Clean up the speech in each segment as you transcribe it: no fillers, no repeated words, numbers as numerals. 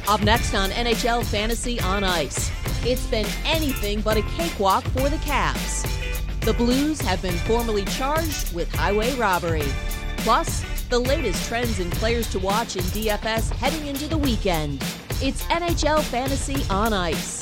Up next on NHL Fantasy on Ice, it's been anything but a cakewalk for the Caps. The Blues have been formally charged with highway robbery. Plus, the latest trends and players to watch in DFS heading into the weekend. It's NHL Fantasy on Ice.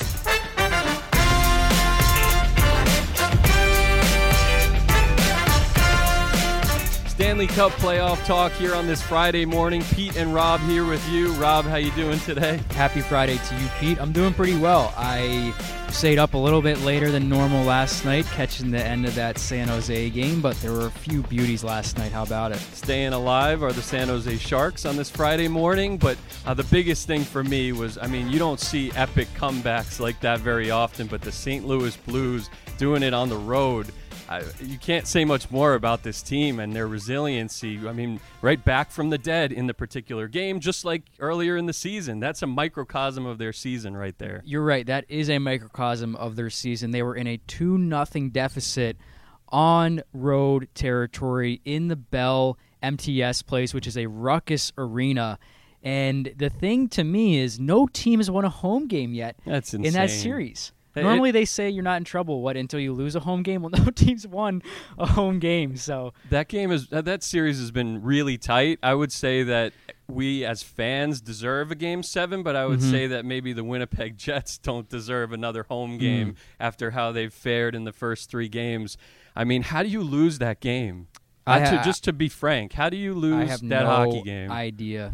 Stanley Cup playoff talk here on this Friday morning. Pete and Rob here with you. Rob, how you doing today? Happy Friday to you, Pete. I'm doing pretty well. I stayed up a little bit later than normal last night, catching the end of that San Jose game, but there were a few beauties last night. How about it? Staying alive are the San Jose Sharks on this Friday morning, but the biggest thing for me was, you don't see epic comebacks like that very often, but the St. Louis Blues doing it on the road. You can't say much more about this team and their resiliency. Right back from the dead in the particular game, just like earlier in the season. That's a microcosm of their season right there. You're right. That is a microcosm of their season. They were in a 2-0 deficit on road territory in the Bell MTS place, which is a ruckus arena. And the thing to me is no team has won a home game yet. That's insane. In that series. Normally they say you're not in trouble until you lose a home game. Well, no team's won a home game. So that series has been really tight. I would say that we as fans deserve a Game 7, but I would say that maybe the Winnipeg Jets don't deserve another home game after how they've fared in the first 3 games. How do you lose that game? Just to be frank, how do you lose that hockey game? I have no idea.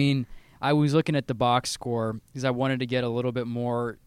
I was looking at the box score because I wanted to get a little bit more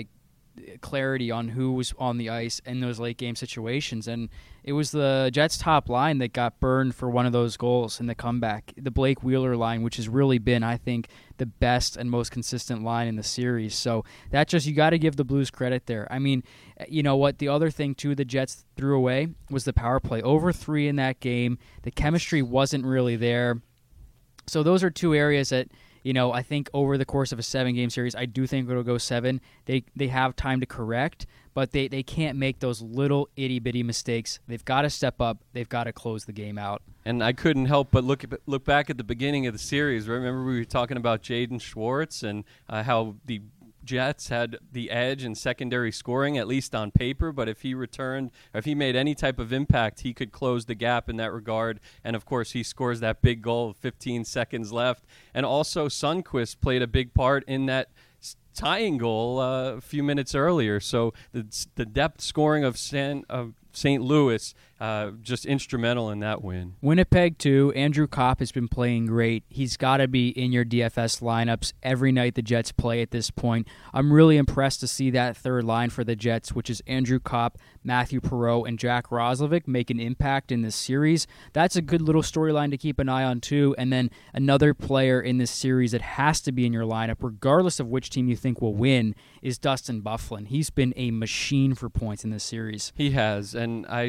clarity on who was on the ice in those late game situations, and it was the Jets top line that got burned for one of those goals in the comeback, the Blake Wheeler line, which has really been, I think, the best and most consistent line in the series. So you got to give the Blues credit there. You know what, the other thing too the Jets threw away was the power play. Over 3 in that game. The chemistry wasn't really there. So those are 2 areas that I think over the course of a 7-game series, I do think it'll go 7. They have time to correct, but they can't make those little itty-bitty mistakes. They've got to step up. They've got to close the game out. And I couldn't help but look back at the beginning of the series. Remember we were talking about Jaden Schwartz and how the Jets had the edge in secondary scoring, at least on paper, but if he returned, or if he made any type of impact, he could close the gap in that regard. And of course, he scores that big goal with 15 seconds left. And also, Sundqvist played a big part in that tying goal a few minutes earlier. So the depth scoring of St. Louis, just instrumental in that win. Winnipeg, too. Andrew Kopp has been playing great. He's got to be in your DFS lineups every night the Jets play at this point. I'm really impressed to see that third line for the Jets, which is Andrew Kopp, Matthew Perreault, and Jack Roslovic, make an impact in this series. That's a good little storyline to keep an eye on, too. And then another player in this series that has to be in your lineup, regardless of which team you think will win, is Dustin Byfuglien. He's been a machine for points in this series. He has, and I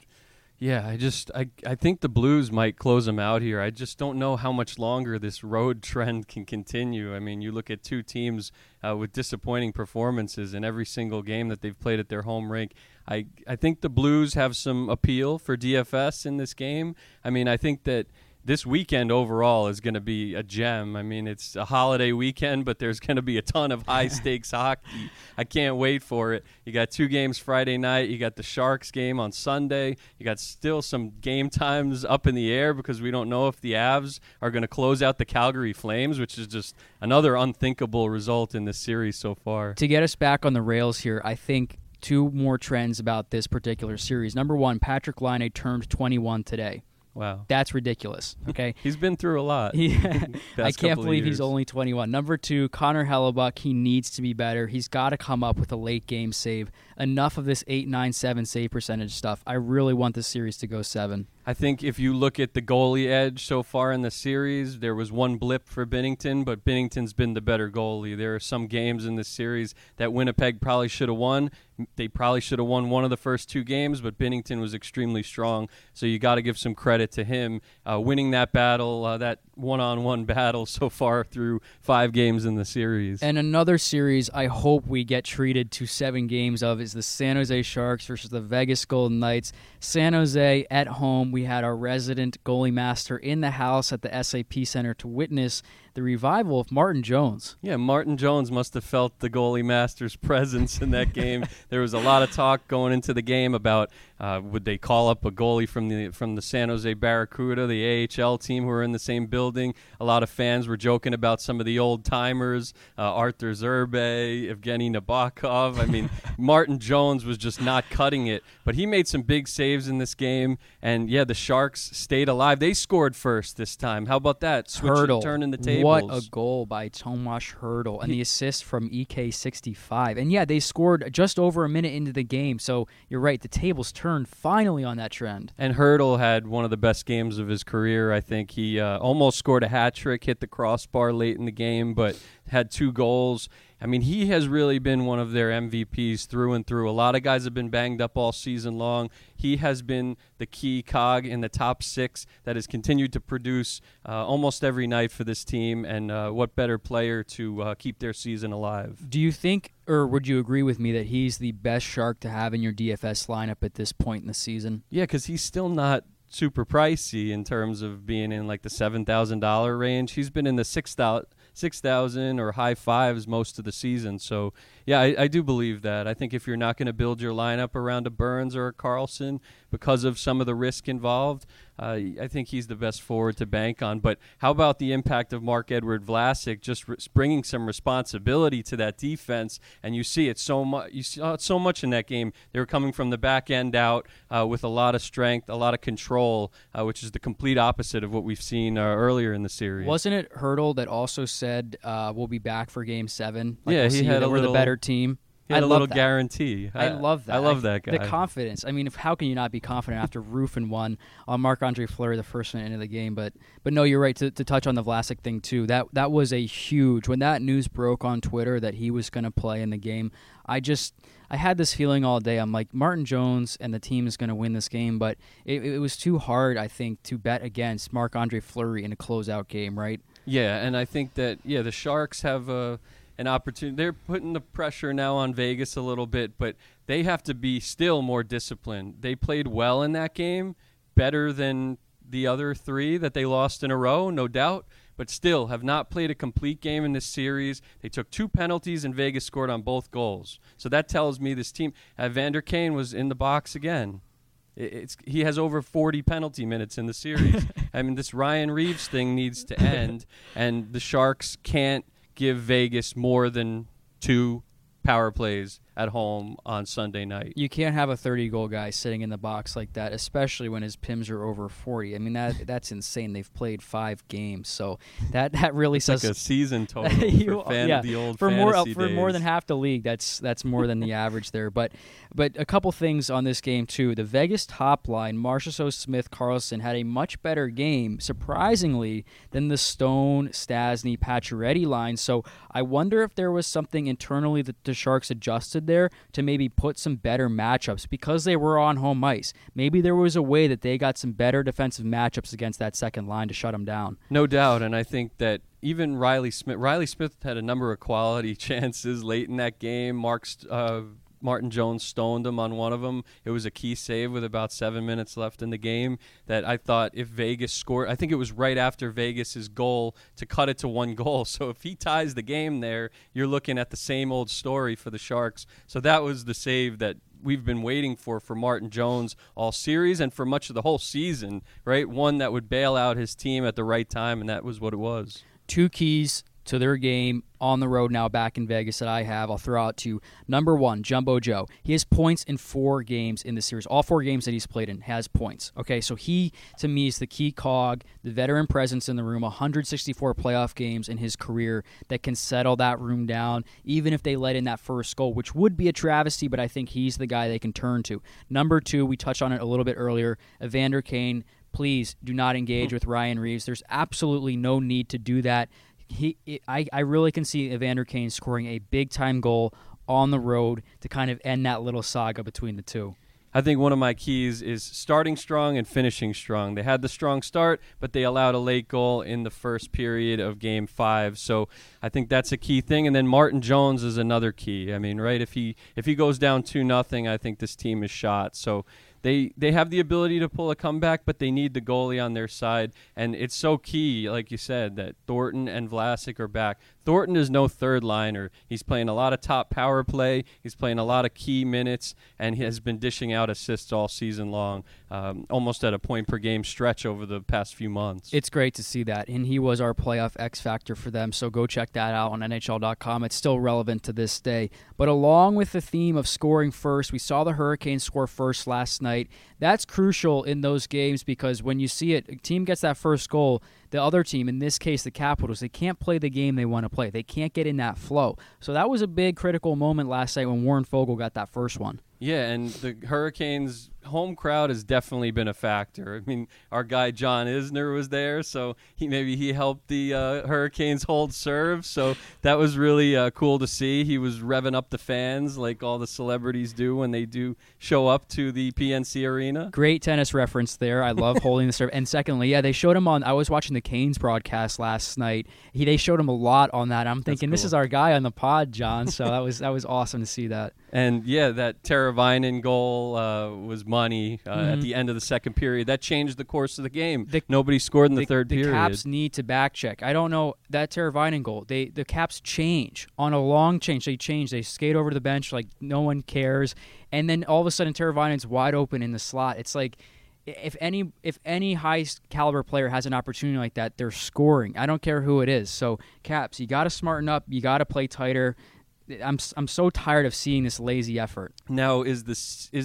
think the Blues might close them out here. I just don't know how much longer this road trend can continue. You look at 2 teams with disappointing performances in every single game that they've played at their home rink. I think the Blues have some appeal for DFS in this game. I think that this weekend overall is going to be a gem. It's a holiday weekend, but there's going to be a ton of high-stakes hockey. I can't wait for it. You got 2 games Friday night. You got the Sharks game on Sunday. You got still some game times up in the air because we don't know if the Avs are going to close out the Calgary Flames, which is just another unthinkable result in this series so far. To get us back on the rails here, I think 2 more trends about this particular series. Number 1, Patrik Laine turned 21 today. Wow. That's ridiculous, okay? He's been through a lot. I can't believe he's only 21. Number 2, Connor Hellebuyck, he needs to be better. He's got to come up with a late-game save. Enough of this 8-9-7 save percentage stuff. I really want this series to go 7. I think if you look at the goalie edge so far in the series, there was one blip for Binnington, but Binnington's been the better goalie. There are some games in this series that Winnipeg probably should have won. They probably should have won one of the first 2 games, but Binnington was extremely strong, so you got to give some credit to him winning that battle, that one-on-one battle so far through 5 games in the series. And another series I hope we get treated to 7 games of is the San Jose Sharks versus the Vegas Golden Knights. San Jose at home. We had our resident goalie master in the house at the SAP Center to witness the revival of Martin Jones. Yeah, Martin Jones must have felt the goalie master's presence in that game. There was a lot of talk going into the game about would they call up a goalie from the San Jose Barracuda, the AHL team who were in the same building. A lot of fans were joking about some of the old timers, Arthur Zerbe, Evgeny Nabokov. I mean, Martin Jones was just not cutting it, but he made some big saves in this game. And yeah, the Sharks stayed alive. They scored first this time. How about that? Hurdle. Turning the tables. What a goal by Tomas Hurdle, and the assist from EK65. And yeah, they scored just over a minute into the game. So you're right, the tables turned finally on that trend. And Hurdle had one of the best games of his career. I think he almost scored a hat trick, hit the crossbar late in the game, but had 2 goals. I mean, he has really been one of their MVPs through and through. A lot of guys have been banged up all season long. He has been the key cog in the top 6 that has continued to produce almost every night for this team. And what better player to keep their season alive? Do you think, or would you agree with me, that he's the best Shark to have in your DFS lineup at this point in the season? Yeah, because he's still not super pricey in terms of being in like the $7,000 range. He's been in the $6,000 or high fives most of the season. So, yeah, I do believe that. I think if you're not going to build your lineup around a Burns or a Carlson because of some of the risk involved, I think he's the best forward to bank on. But how about the impact of Marc-Edouard Vlasic just bringing some responsibility to that defense? And you see it so much. You saw it so much in that game. They were coming from the back end out with a lot of strength, a lot of control, which is the complete opposite of what we've seen earlier in the series. Wasn't it Hurdle that also said we'll be back for Game 7? Like, yeah, we'll he see had that we're the better team. He had I a little love that. guarantee. I love that. I love that guy. The confidence. I mean, how can you not be confident after roofing one on Marc-Andre Fleury the first minute into the game? But no, you're right to touch on the Vlasic thing too. That was a huge, when that news broke on Twitter that he was going to play in the game. I had this feeling all day. I'm like, Martin Jones and the team is going to win this game, but it was too hard, I think, to bet against Marc-Andre Fleury in a closeout game, right? Yeah, and I think that the Sharks have an opportunity. They're putting the pressure now on Vegas a little bit, but they have to be still more disciplined. They played well in that game, better than the other 3 that they lost in a row, no doubt, but still have not played a complete game in this series. They took 2 penalties, and Vegas scored on both goals. So that tells me this team, Evander Kane was in the box again. He has over 40 penalty minutes in the series. I mean, this Ryan Reeves thing needs to end, and the Sharks can't give Vegas more than 2 power plays at home on Sunday night. You can't have a 30-goal guy sitting in the box like that, especially when his PIMs are over 40. I mean, that's insane. They've played 5 games, so that really it's says like a season total of the old fantasy for days. more than half the league. That's more than the average there. But a couple things on this game too. The Vegas top line, Marchessault, Smith, Carlson, had a much better game, surprisingly, than the Stone, Stasny, Pacioretty line. So I wonder if there was something internally that the Sharks adjusted there to maybe put some better matchups because they were on home ice. Maybe there was a way that they got some better defensive matchups against that second line to shut them down. No doubt, and I think that even Riley Smith had a number of quality chances late in that game. Martin Jones stoned him on one of them. It was a key save with about 7 minutes left in the game that I thought if Vegas scored, I think it was right after Vegas's goal to cut it to 1 goal. So if he ties the game there, you're looking at the same old story for the Sharks. So that was the save that we've been waiting for Martin Jones all series and for much of the whole season, right? One that would bail out his team at the right time, and that was what it was. 2 keys to their game on the road now back in Vegas that I'll throw out to number 1, Jumbo Joe. He has points in 4 games in the series. All 4 games that he's played in has points. Okay, so he, to me, is the key cog, the veteran presence in the room, 164 playoff games in his career that can settle that room down, even if they let in that first goal, which would be a travesty, but I think he's the guy they can turn to. Number 2, we touched on it a little bit earlier, Evander Kane. Please do not engage with Ryan Reeves. There's absolutely no need to do that. I really can see Evander Kane scoring a big-time goal on the road to kind of end that little saga between the two. I think one of my keys is starting strong and finishing strong. They had the strong start, but they allowed a late goal in the first period of Game 5. So I think that's a key thing. And then Martin Jones is another key. I mean, right, if he goes down 2-0, I think this team is shot. So they have the ability to pull a comeback, but they need the goalie on their side. And it's so key, like you said, that Thornton and Vlasic are back. Thornton is no third liner. He's playing a lot of top power play. He's playing a lot of key minutes, and he has been dishing out assists all season long, almost at a point per game stretch over the past few months. It's great to see that, and he was our playoff X factor for them, so go check that out on NHL.com. It's still relevant to this day. But along with the theme of scoring first, we saw the Hurricanes score first last night. That's crucial in those games because when you see it, a team gets that first goal, the other team, in this case the Capitals, they can't play the game they want to play. They can't get in that flow. So that was a big critical moment last night when Warren Fogle got that first one. Yeah, and the Hurricanes' home crowd has definitely been a factor. I mean, our guy John Isner was there, so he helped the Hurricanes hold serve. So that was really cool to see. He was revving up the fans like all the celebrities do when they do show up to the PNC Arena. Great tennis reference there. I love holding the serve. And secondly, yeah, they showed him on. I was watching the Canes broadcast last night. They showed him a lot on that. I'm thinking, This is our guy on the pod, John. So that was awesome to see that. And yeah, that Teravainen goal was money at the end of the second period. That changed the course of the game. Nobody scored in the third period. The Caps need to back check. I don't know that Teravainen goal. The Caps change on a long change. They change. They skate over to the bench like no one cares, and then all of a sudden Teravainen's wide open in the slot. It's like if any high caliber player has an opportunity like that, they're scoring. I don't care who it is. So Caps, you got to smarten up. You got to play tighter. I'm so tired of seeing this lazy effort. Now, is the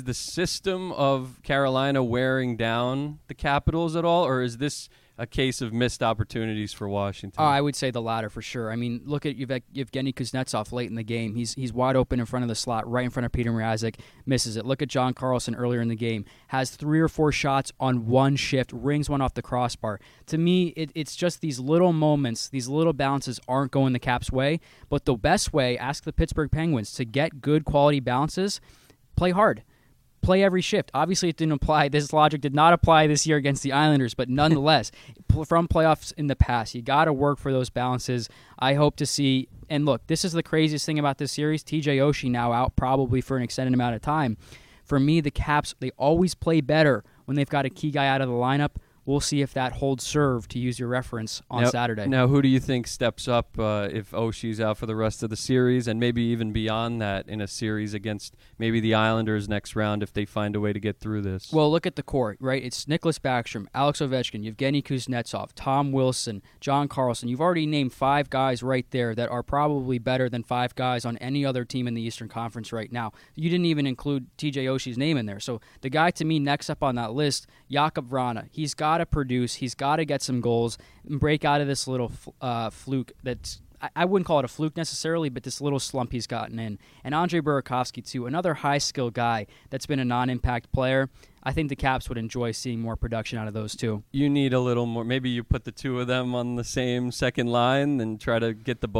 system of Carolina wearing down the Capitals at all, or is this a case of missed opportunities for Washington? I would say the latter for sure. I mean, look at Yevgeny Kuznetsov late in the game. He's wide open in front of the slot, right in front of Peter Mrazek, misses it. Look at John Carlson earlier in the game. Has 3 or 4 shots on one shift, rings one off the crossbar. To me, it's just these little moments, these little bounces aren't going the Caps' way. But the best way, ask the Pittsburgh Penguins, to get good quality bounces, play hard. Play every shift. Obviously, it didn't apply. This logic did not apply this year against the Islanders, but nonetheless, from playoffs in the past, you got to work for those balances. I hope to see, and look, this is the craziest thing about this series. TJ Oshie now out probably for an extended amount of time. For me, the Caps, they always play better when they've got a key guy out of the lineup. We'll see if that holds serve, to use your reference, on Saturday. Now, who do you think steps up if Oshie's out for the rest of the series and maybe even beyond that in a series against maybe the Islanders next round if they find a way to get through this? Well, look at the core, right? It's Nicholas Backstrom, Alex Ovechkin, Yevgeny Kuznetsov, Tom Wilson, John Carlson. You've already named 5 guys right there that are probably better than 5 guys on any other team in the Eastern Conference right now. You didn't even include TJ Oshie's name in there. So the guy to me next up on that list, Jakub Vrana. He's got to produce. He's got to get some goals and break out of this little fluke that's, I wouldn't call it a fluke necessarily, but this little slump he's gotten in. And Andre Burakovsky, too, another high-skill guy that's been a non-impact player. I think the Caps would enjoy seeing more production out of those two. You need a little more. Maybe you put the two of them on the same second line and try to get the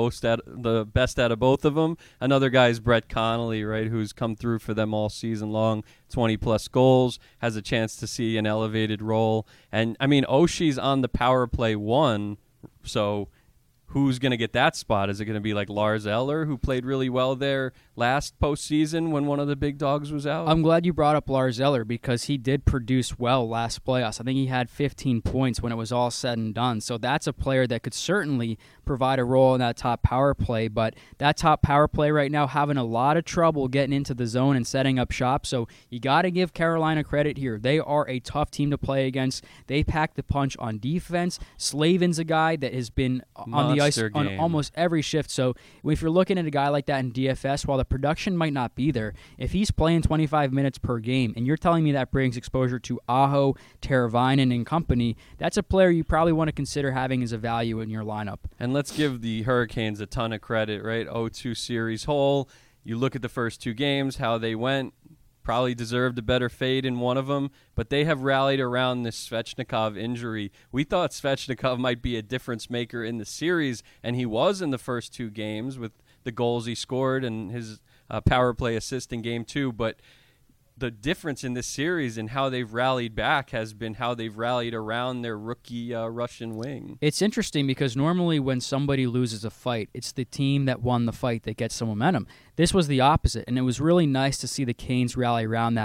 best out of both of them. Another guy is Brett Connolly, right, who's come through for them all season long, 20-plus goals, has a chance to see an elevated role. And, I mean, Oshie's on the power play 1, so who's going to get that spot? Is it going to be like Lars Eller, who played really well there last postseason when one of the big dogs was out? I'm glad you brought up Lars Eller because he did produce well last playoffs. I think he had 15 points when it was all said and done. So that's a player that could certainly provide a role in that top power play. But that top power play right now having a lot of trouble getting into the zone and setting up shop. So you got to give Carolina credit here. They are a tough team to play against. They pack the punch on defense. Slavin's a guy that has been on the ice on almost every shift. So if you're looking at a guy like that in DFS, while the production might not be there, if he's playing 25 minutes per game, and you're telling me that brings exposure to Aho, Teravainen, and company, that's a player you probably want to consider having as a value in your lineup. And let's give the Hurricanes a ton of credit, right? 0-2 series whole. You look at the first 2 games, how they went. Probably deserved a better fate in one of them, but they have rallied around this Svechnikov injury. We thought Svechnikov might be a difference maker in the series, and he was in the first 2 games with the goals he scored and his power play assist in Game 2, but the difference in this series and how they've rallied back has been how they've rallied around their rookie Russian wing. It's interesting because normally when somebody loses a fight, it's the team that won the fight that gets some momentum. This was the opposite, and it was really nice to see the Canes rally around that.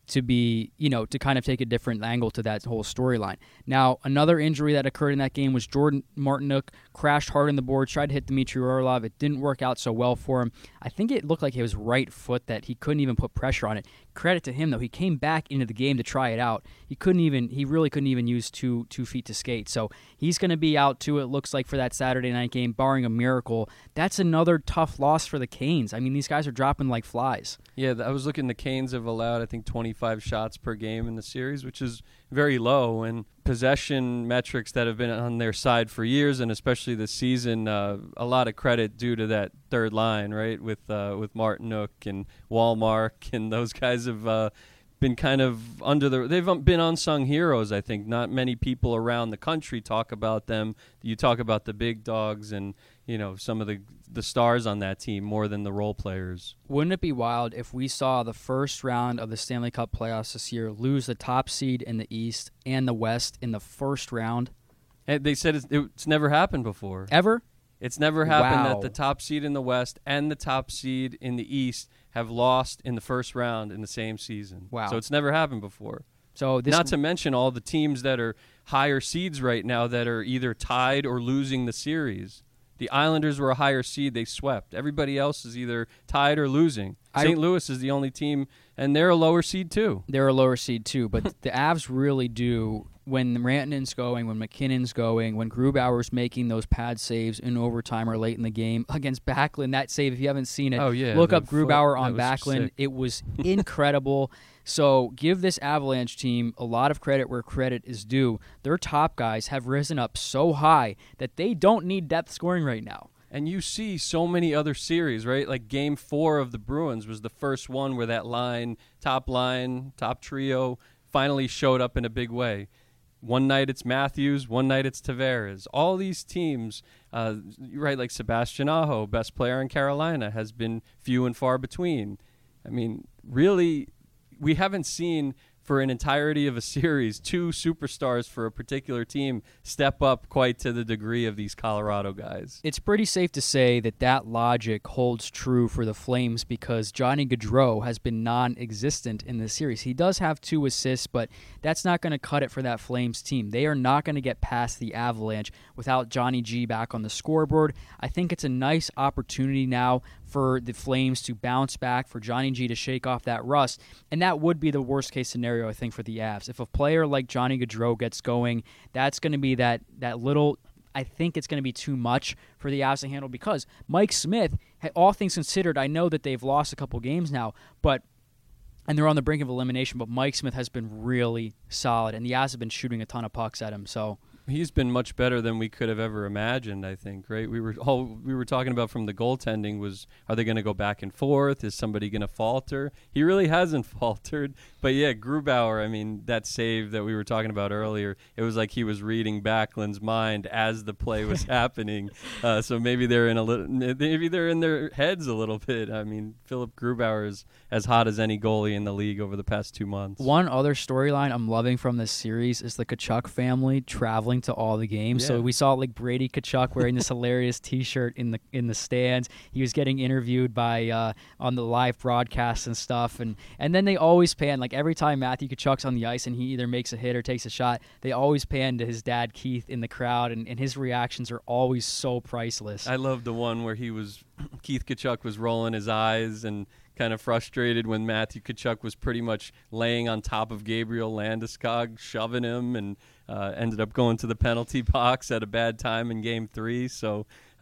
to be, to kind of take a different angle to that whole storyline. Now, another injury that occurred in that game was Jordan Martinook crashed hard on the board, tried to hit Dmitry Orlov. It didn't work out so well for him. I think it looked like his right foot that he couldn't even put pressure on it. Credit to him, though. He came back into the game to try it out. He really couldn't even use two feet to skate. So he's going to be out, too, it looks like, for that Saturday night game, barring a miracle. That's another tough loss for the Canes. I mean, these guys are dropping like flies. Yeah, I was looking, the Canes have allowed, I think, 25 shots per game in the series, which is very low, and possession metrics that have been on their side for years, and especially this season, a lot of credit due to that third line, right, with Martinook and Wallmark, and those guys have been kind of they've been unsung heroes, I think. Not many people around the country talk about them. You talk about the big dogs and, some of the stars on that team more than the role players. Wouldn't it be wild if we saw the first round of the Stanley Cup playoffs this year lose the top seed in the East and the West in the first round? And they said it's never happened before. Ever? It's never happened Wow. that the top seed in the West and the top seed in the East have lost in the first round in the same season. Wow. So it's never happened before. So Not to mention all the teams that are higher seeds right now that are either tied or losing the series. The Islanders were a higher seed. They swept. Everybody else is either tied or losing. St. Louis is the only team, and they're a lower seed too. They're a lower seed too, but the Avs really do, when Rantanen's going, when McKinnon's going, when Grubauer's making those pad saves in overtime or late in the game against Backlund. That save, if you haven't seen it, look up Grubauer on Backlund. Sick. It was incredible. So give this Avalanche team a lot of credit where credit is due. Their top guys have risen up so high that they don't need depth scoring right now. And you see so many other series, right? Like Game 4 of the Bruins was the first one where that top trio, finally showed up in a big way. One night it's Matthews, one night it's Tavares. All these teams, right, like Sebastian Aho, best player in Carolina, has been few and far between. I mean, really, we haven't seen for an entirety of a series two superstars for a particular team step up quite to the degree of these Colorado guys. It's pretty safe to say that logic holds true for the Flames because Johnny Gaudreau has been non-existent in this series. He does have 2 assists, but that's not going to cut it for that Flames team. They are not going to get past the Avalanche without Johnny G back on the scoreboard. I think it's a nice opportunity now for the Flames to bounce back, for Johnny G to shake off that rust, and that would be the worst-case scenario, I think, for the Avs. If a player like Johnny Gaudreau gets going, that's going to be that little... I think it's going to be too much for the Avs to handle because Mike Smith, all things considered, I know that they've lost a couple games now, and they're on the brink of elimination, but Mike Smith has been really solid, and the Avs have been shooting a ton of pucks at him, so... He's been much better than we could have ever imagined, I think, right? We were talking about from the goaltending was, are they going to go back and forth? Is somebody going to falter? He really hasn't faltered. But, yeah, Grubauer, I mean, that save that we were talking about earlier, it was like he was reading Backlund's mind as the play was happening. So maybe they're in their heads a little bit. I mean, Philip Grubauer is as hot as any goalie in the league over the past 2 months. One other storyline I'm loving from this series is the Tkachuk family traveling to all the games. Yeah. So we saw like Brady Tkachuk wearing this hilarious T-shirt in the stands. He was getting interviewed by on the live broadcasts and stuff, and then they always pan, like every time Matthew Tkachuk's on the ice and he either makes a hit or takes a shot, they always pan to his dad Keith in the crowd, and his reactions are always so priceless. I love the one where Keith Tkachuk was rolling his eyes and kind of frustrated when Matthew Tkachuk was pretty much laying on top of Gabriel Landeskog, shoving him, and ended up going to the penalty box at a bad time in Game 3. So,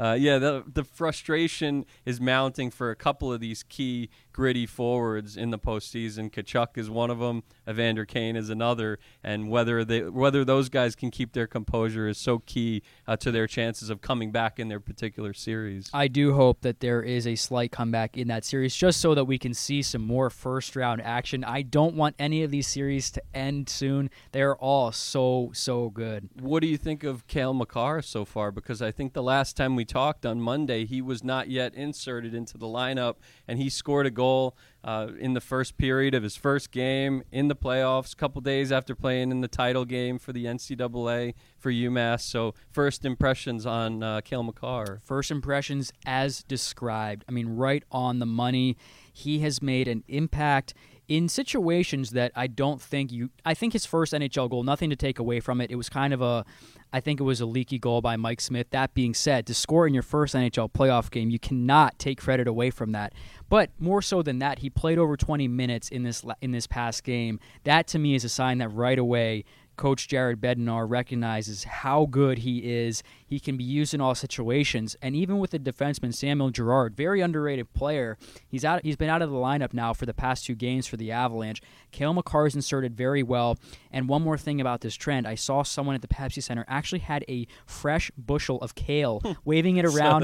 the frustration is mounting for a couple of these key gritty forwards in the postseason. Tkachuk is one of them. Evander Kane is another. And whether those guys can keep their composure is so key to their chances of coming back in their particular series. I do hope that there is a slight comeback in that series just so that we can see some more first-round action. I don't want any of these series to end soon. They're all so good. What do you think of Cale Makar so far? Because I think the last time we talked on Monday, he was not yet inserted into the lineup, and he scored a goal in the first period of his first game in the playoffs, a couple days after playing in the title game for the NCAA for UMass. So first impressions on Cale Makar. First impressions as described. I mean, right on the money. He has made an impact in situations that I think his first NHL goal, nothing to take away from it. It was kind of I think it was a leaky goal by Mike Smith. That being said, to score in your first NHL playoff game, you cannot take credit away from that. But more so than that, he played over 20 minutes in this past game. That to me is a sign that right away Coach Jared Bednar recognizes how good he is. He can be used in all situations. And even with the defenseman Samuel Girard, very underrated player, he's been out of the lineup now for the past 2 games for the Avalanche. Cale Makar's inserted very well. And one more thing about this trend, I saw someone at the Pepsi Center actually had a fresh bushel of kale waving it around.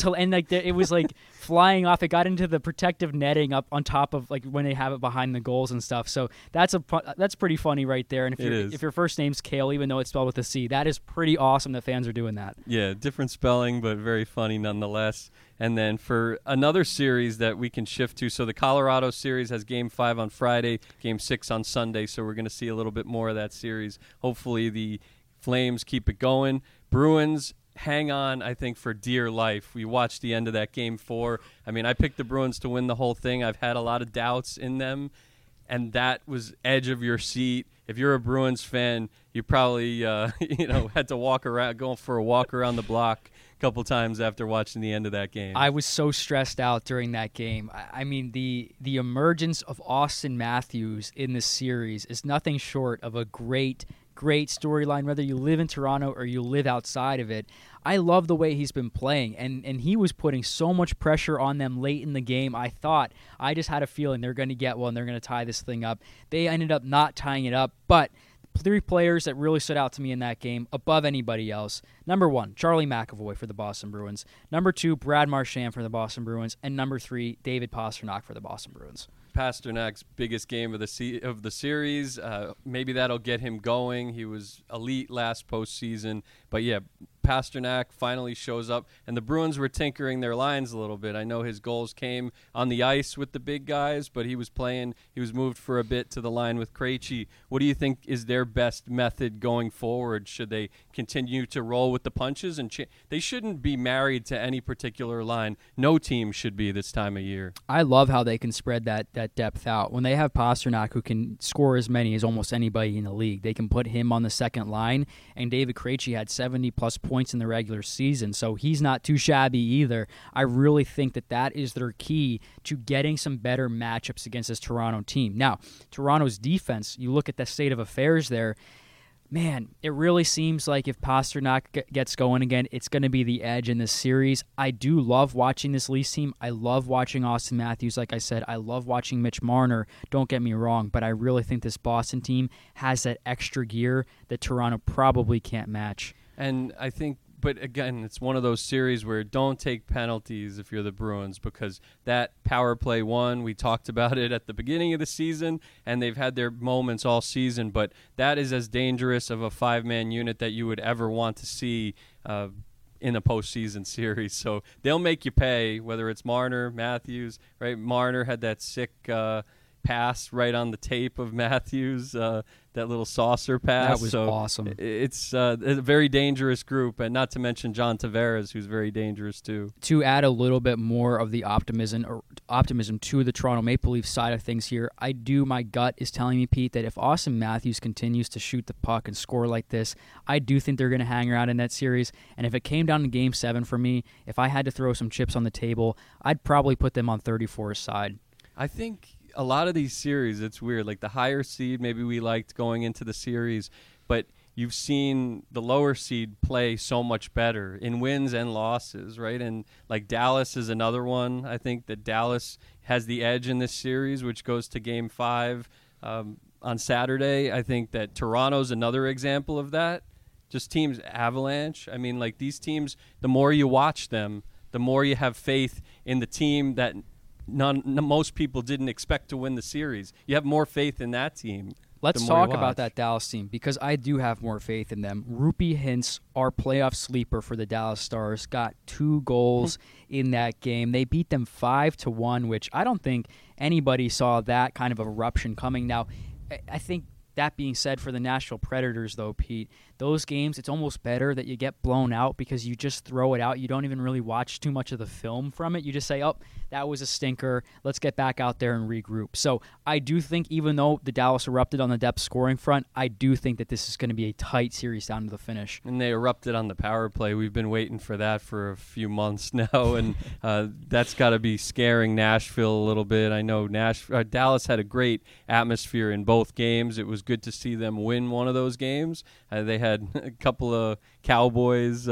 It was like flying off. It got into the protective netting up on top of like when they have it behind the goals and stuff. So that's pretty funny right there. And if your first name's Kale, even though it's spelled with a C, that is pretty awesome that fans are doing that. Yeah, different spelling, but very funny nonetheless. And then for another series that we can shift to, so the Colorado series has Game 5 on Friday, Game 6 on Sunday, so we're going to see a little bit more of that series. Hopefully the Flames keep it going. Bruins hang on, I think, for dear life. We watched the end of that Game 4. I mean, I picked the Bruins to win the whole thing. I've had a lot of doubts in them, and that was edge of your seat. If you're a Bruins fan, you probably had to go for a walk around the block a couple times after watching the end of that game. I was so stressed out during that game. I mean, the emergence of Austin Matthews in this series is nothing short of a great storyline, whether you live in Toronto or you live outside of it. I love the way he's been playing, and he was putting so much pressure on them late in the game. I just had a feeling they're going to get one, they're going to tie this thing up. They ended up not tying it up, but 3 players that really stood out to me in that game above anybody else. Number 1, Charlie McAvoy for the Boston Bruins. Number 2, Brad Marchand for the Boston Bruins. And number 3, David Pastrnak for the Boston Bruins. Pasternak's biggest game of the series. Maybe that'll get him going. He was elite last postseason. But yeah, Pastrnak finally shows up, and the Bruins were tinkering their lines a little bit. I know his goals came on the ice with the big guys, but he was moved for a bit to the line with Krejci. What do you think is their best method going forward? Should they continue to roll with the punches? And they shouldn't be married to any particular line. No team should be this time of year. I love how they can spread that depth out. When they have Pastrnak, who can score as many as almost anybody in the league, they can put him on the second line, and David Krejci had 70-plus points in the regular season, so he's not too shabby either. I really think that is their key to getting some better matchups against this Toronto team. Now, Toronto's defense, you look at the state of affairs there, man, it really seems like if Pastrnak gets going again, it's going to be the edge in this series. I do love watching this Leafs team. I love watching Austin Matthews, like I said. I love watching Mitch Marner, don't get me wrong, but I really think this Boston team has that extra gear that Toronto probably can't match. And I think, but again, it's one of those series where don't take penalties if you're the Bruins, because that power play one, we talked about it at the beginning of the season, and they've had their moments all season, but that is as dangerous of a 5-man unit that you would ever want to see in a postseason series. So they'll make you pay, whether it's Marner, Matthews, right? Marner had that sick pass right on the tape of Matthews, that little saucer pass. That was awesome. It's a very dangerous group, and not to mention John Tavares, who's very dangerous too. To add a little bit more of the optimism to the Toronto Maple Leafs side of things here, my gut is telling me, Pete, that if Austin Matthews continues to shoot the puck and score like this, I do think they're going to hang around in that series. And if it came down to Game 7 for me, if I had to throw some chips on the table, I'd probably put them on 34's side. I think a lot of these series, it's weird. Like the higher seed, maybe we liked going into the series, but you've seen the lower seed play so much better in wins and losses, right? And like Dallas is another one. I think that Dallas has the edge in this series, which goes to Game 5 on Saturday. I think that Toronto's another example of that. Just teams, Avalanche. I mean, like these teams, the more you watch them, the more you have faith in the team that most people didn't expect to win the series. You have more faith in that team. Let's talk about that Dallas team, because I do have more faith in them. Roope Hintz, our playoff sleeper for the Dallas Stars, got 2 goals in that game. They beat them 5-1, which I don't think anybody saw that kind of eruption coming. Now, I think that being said, for the Nashville Predators, though, Pete, those games, it's almost better that you get blown out because you just throw it out. You don't even really watch too much of the film from it. You just say, oh, that was a stinker. Let's get back out there and regroup. So I do think even though the Dallas erupted on the depth scoring front, I do think that this is going to be a tight series down to the finish. And they erupted on the power play. We've been waiting for that for a few months now, and that's got to be scaring Nashville a little bit. I know Dallas had a great atmosphere in both games. It was good to see them win one of those games. They had a couple of Cowboys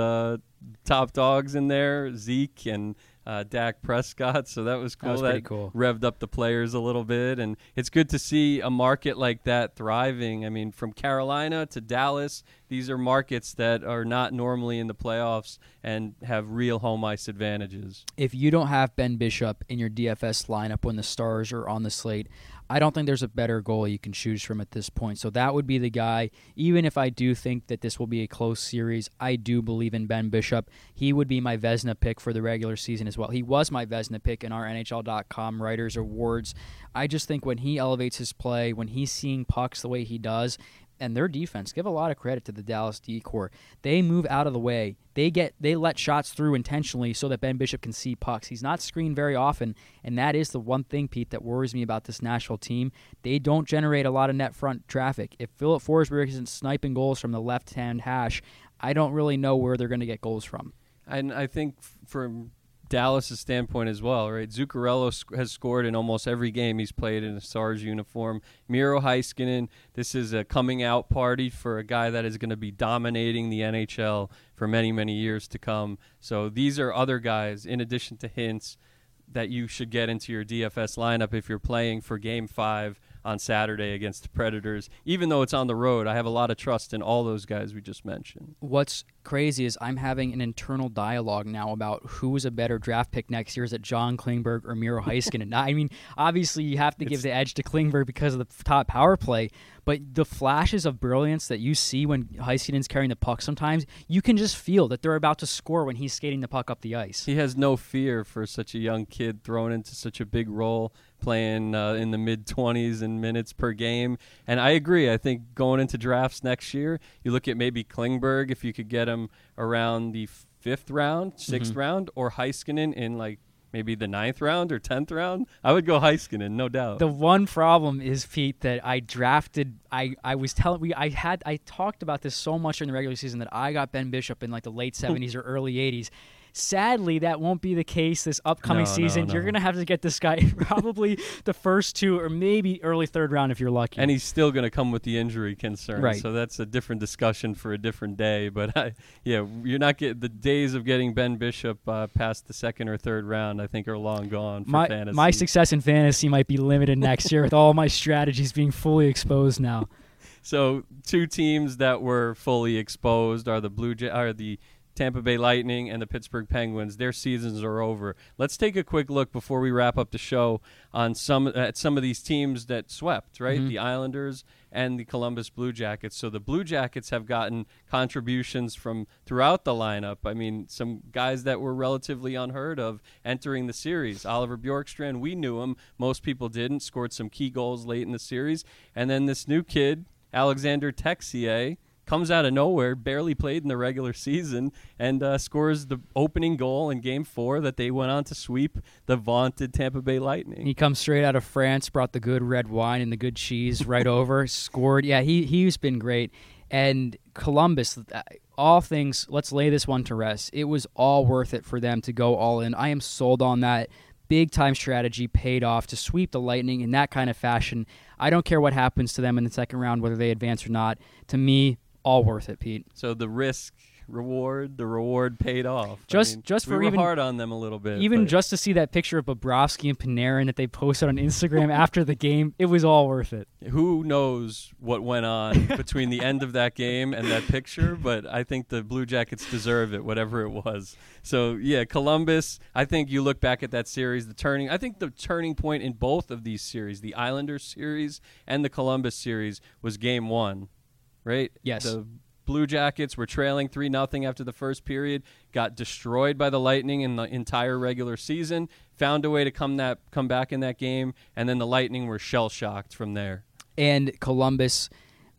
top dogs in there, Zeke and Dak Prescott, so that was cool. That was pretty cool. Revved up the players a little bit, and it's good to see a market like that thriving. I mean, from Carolina to Dallas, these are markets that are not normally in the playoffs and have real home ice advantages. If you don't have Ben Bishop in your DFS lineup when the Stars are on the slate, I don't think there's a better goalie you can choose from at this point. So that would be the guy. Even if I do think that this will be a close series, I do believe in Ben Bishop. He would be my Vezina pick for the regular season as well. He was my Vezina pick in our NHL.com Writers Awards. I just think when he elevates his play, when he's seeing pucks the way he does, and their defense, give a lot of credit to the Dallas D-Corps. They move out of the way. They let shots through intentionally so that Ben Bishop can see pucks. He's not screened very often, and that is the one thing, Pete, that worries me about this Nashville team. They don't generate a lot of net front traffic. If Philip Forsberg isn't sniping goals from the left-hand hash, I don't really know where they're going to get goals from. And I think from Dallas' standpoint as well, right? Zuccarello has scored in almost every game he's played in a Stars uniform. Miro Heiskanen, this is a coming out party for a guy that is going to be dominating the NHL for many, many years to come. So these are other guys, in addition to Hintz, that you should get into your DFS lineup if you're playing for Game 5 on Saturday against the Predators. Even though it's on the road, I have a lot of trust in all those guys we just mentioned. What's crazy is I'm having an internal dialogue now about who is a better draft pick next year. Is it John Klingberg or Miro Heiskanen? I mean, obviously you have to give the edge to Klingberg because of the top power play, but the flashes of brilliance that you see when Heiskanen's carrying the puck sometimes, you can just feel that they're about to score when he's skating the puck up the ice. He has no fear for such a young kid thrown into such a big role, playing in the mid-20s in minutes per game. And I agree. I think going into drafts next year, you look at maybe Klingberg, if you could get him around the 5th round, 6th round, or Heiskanen in like maybe the 9th round or 10th round. I would go Heiskanen, no doubt. The one problem is, Pete, that I drafted. I talked about this so much during the regular season that I got Ben Bishop in like the late 70s or early 80s. Sadly, that won't be the case this upcoming season. No. You're going to have to get this guy probably the first 2 or maybe early 3rd round if you're lucky. And he's still going to come with the injury concern. Right. So that's a different discussion for a different day. But, you're not getting the days of getting Ben Bishop past the 2nd or 3rd round, I think, are long gone for fantasy. My success in fantasy might be limited next year with all my strategies being fully exposed now. So 2 teams that were fully exposed are the Tampa Bay Lightning and the Pittsburgh Penguins. Their seasons are over. Let's take a quick look before we wrap up the show on some of these teams that swept, right? Mm-hmm. The Islanders and the Columbus Blue Jackets. So the Blue Jackets have gotten contributions from throughout the lineup. I mean, some guys that were relatively unheard of entering the series. Oliver Bjorkstrand, we knew him. Most people didn't. Scored some key goals late in the series. And then this new kid, Alexander Texier, comes out of nowhere, barely played in the regular season, and scores the opening goal in Game 4 that they went on to sweep the vaunted Tampa Bay Lightning. He comes straight out of France, brought the good red wine and the good cheese right over, scored. Yeah, he's been great. And Columbus, all things, let's lay this one to rest. It was all worth it for them to go all in. I am sold on that. Big-time strategy paid off to sweep the Lightning in that kind of fashion. I don't care what happens to them in the second round, whether they advance or not. To me, all worth it, Pete. So the reward paid off. Just for we were even hard on them a little bit. Even just to see that picture of Bobrovsky and Panarin that they posted on Instagram after the game, it was all worth it. Who knows what went on between the end of that game and that picture, but I think the Blue Jackets deserve it, whatever it was. So, yeah, Columbus, I think you look back at that series, the turning point in both of these series, the Islanders series and the Columbus series, was Game 1. Right? Yes. The Blue Jackets were trailing 3-0 after the first period, got destroyed by the Lightning in the entire regular season, found a way to come back in that game, and then the Lightning were shell-shocked from there. And Columbus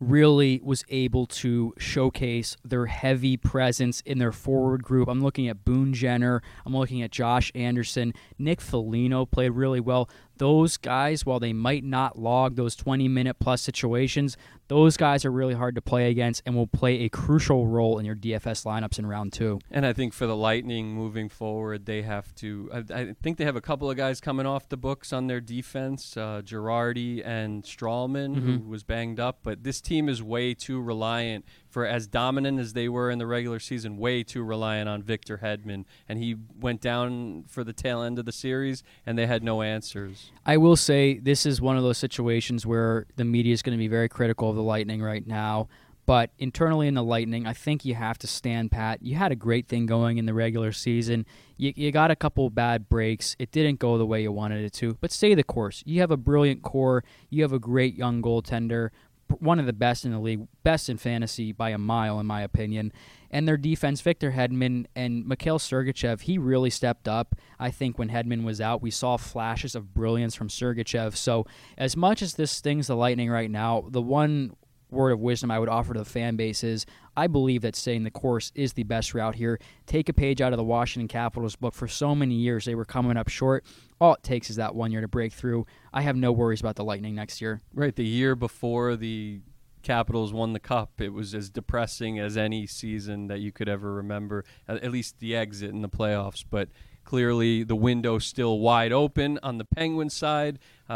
really was able to showcase their heavy presence in their forward group. I'm looking at Boone Jenner. I'm looking at Josh Anderson. Nick Foligno played really well. Those guys, while they might not log those 20-minute-plus situations, those guys are really hard to play against and will play a crucial role in your DFS lineups in round 2. And I think for the Lightning moving forward, they have to I think they have a couple of guys coming off the books on their defense, Girardi and Strawman, who was banged up. But this team is way too reliant, for as dominant as they were in the regular season, way too reliant on Victor Hedman. And he went down for the tail end of the series, and they had no answers. I will say this is one of those situations where the media is going to be very critical of the Lightning right now. But internally in the Lightning, I think you have to stand pat. You had a great thing going in the regular season. You got a couple bad breaks. It didn't go the way you wanted it to. But stay the course. You have a brilliant core. You have a great young goaltender, one of the best in the league, best in fantasy by a mile, in my opinion. And their defense, Victor Hedman and Mikhail Sergachev, he really stepped up. I think when Hedman was out, we saw flashes of brilliance from Sergachev. So as much as this stings the Lightning right now, the one word of wisdom I would offer to the fan base is I believe that staying the course is the best route here. Take a page out of the Washington Capitals book. For so many years, they were coming up short. All it takes is that 1 year to break through. I have no worries about the Lightning next year. Right, the year before the Capitals won the Cup, it was as depressing as any season that you could ever remember, at least the exit in the playoffs. But clearly the window's still wide open on the Penguins side.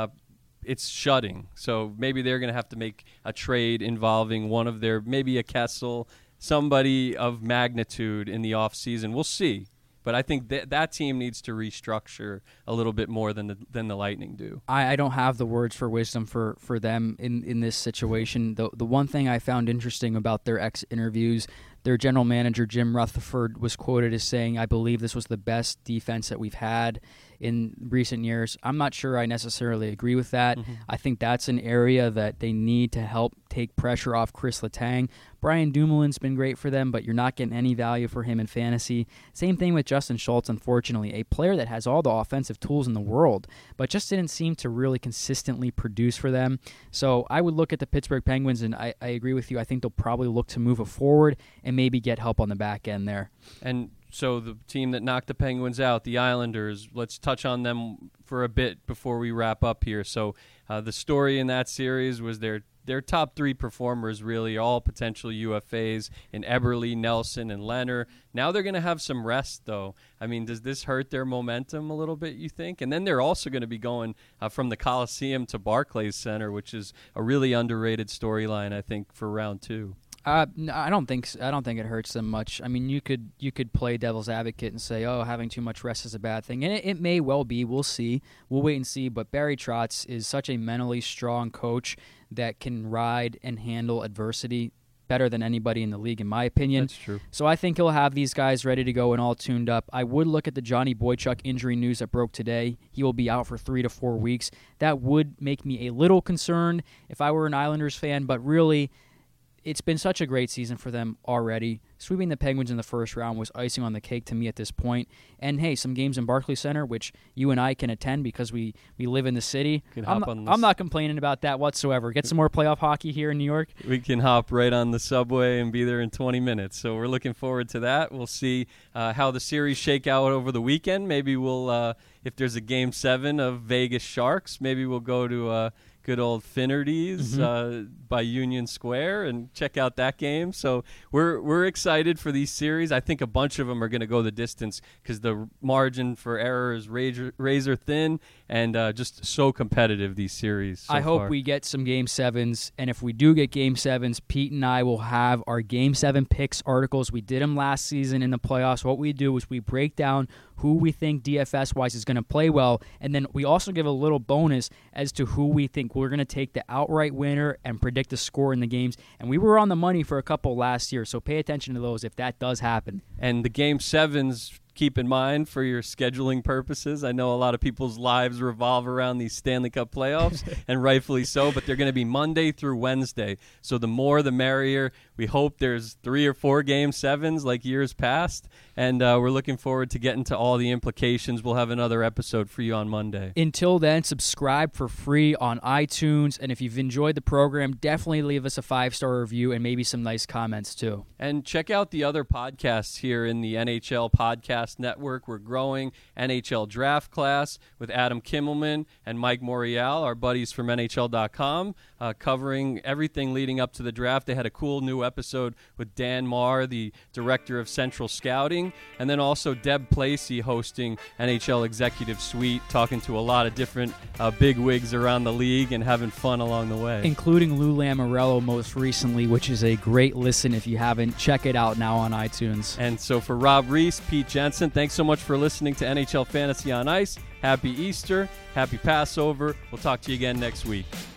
It's shutting. So maybe they're going to have to make a trade involving one of their, maybe a Kessel, somebody of magnitude in the offseason. We'll see. But I think that team needs to restructure a little bit more than the Lightning do. I don't have the words for wisdom for them in this situation. The one thing I found interesting about their ex-interviews, their general manager, Jim Rutherford, was quoted as saying, I believe this was the best defense that we've had in recent years. I'm not sure I necessarily agree with that. I think that's an area that they need to help take pressure off Chris Letang. Brian Dumoulin's been great for them, but you're not getting any value for him in fantasy. Same thing with Justin Schultz, unfortunately. A player that has all the offensive tools in the world, but just didn't seem to really consistently produce for them. So I would look at the Pittsburgh Penguins, and I agree with you. I think they'll probably look to move it forward and maybe get help on the back end there. And so the team that knocked the Penguins out, the Islanders, let's touch on them for a bit before we wrap up here. So the story in that series was their top three performers really all potential UFAs in Eberle, Nelson, and Leonard. Now they're going to have some rest, though. I mean, does this hurt their momentum a little bit, you think? And then they're also going to be going from the Coliseum to Barclays Center, which is a really underrated storyline, I think, for round 2. No, I don't think it hurts them much. I mean, you could play devil's advocate and say, oh, having too much rest is a bad thing, and it may well be. We'll see. We'll wait and see. But Barry Trotz is such a mentally strong coach that can ride and handle adversity better than anybody in the league, in my opinion. That's true. So I think he'll have these guys ready to go and all tuned up. I would look at the Johnny Boychuk injury news that broke today. He will be out for 3 to 4 weeks. That would make me a little concerned if I were an Islanders fan, but really, it's been such a great season for them already. Sweeping the Penguins in the first round was icing on the cake to me at this point. And, hey, some games in Barclays Center, which you and I can attend because we live in the city. I'm not complaining about that whatsoever. Get some more playoff hockey here in New York. We can hop right on the subway and be there in 20 minutes. So we're looking forward to that. We'll see how the series shake out over the weekend. Maybe we'll, if there's a Game 7 of Vegas Sharks, maybe we'll go to good old Finnerty's by Union Square and check out that game. So we're excited for these series. I think a bunch of them are going to go the distance because the margin for error is razor thin and just so competitive, these series so I hope far. We get some Game 7s, and if we do get Game 7s, Pete and I will have our Game 7 picks articles. We did them last season in the playoffs. What we do is we break down who we think DFS-wise is going to play well, and then we also give a little bonus as to who we think we're going to take the outright winner and predict the score in the games. And we were on the money for a couple last year, so pay attention to those if that does happen. And the Game 7s keep in mind for your scheduling purposes. I know a lot of people's lives revolve around these Stanley Cup playoffs, and rightfully so, but they're going to be Monday through Wednesday. So the more the merrier. We hope there's 3 or 4 Game 7s like years past, and we're looking forward to getting to all the implications. We'll have another episode for you on Monday. Until then, subscribe for free on iTunes, and if you've enjoyed the program, definitely leave us a 5-star review and maybe some nice comments too. And check out the other podcasts here in the NHL Podcast Network. We're growing NHL Draft Class with Adam Kimmelman and Mike Morial, our buddies from NHL.com, covering everything leading up to the draft. They had a cool new episode with Dan Marr, the director of Central Scouting, and then also Deb Placey hosting NHL Executive Suite, talking to a lot of different big wigs around the league and having fun along the way. Including Lou Lamoriello most recently, which is a great listen. If you haven't, check it out now on iTunes. And so for Rob Reese, Pete Jensen, thanks so much for listening to NHL Fantasy on Ice. Happy Easter, happy Passover. We'll talk to you again next week.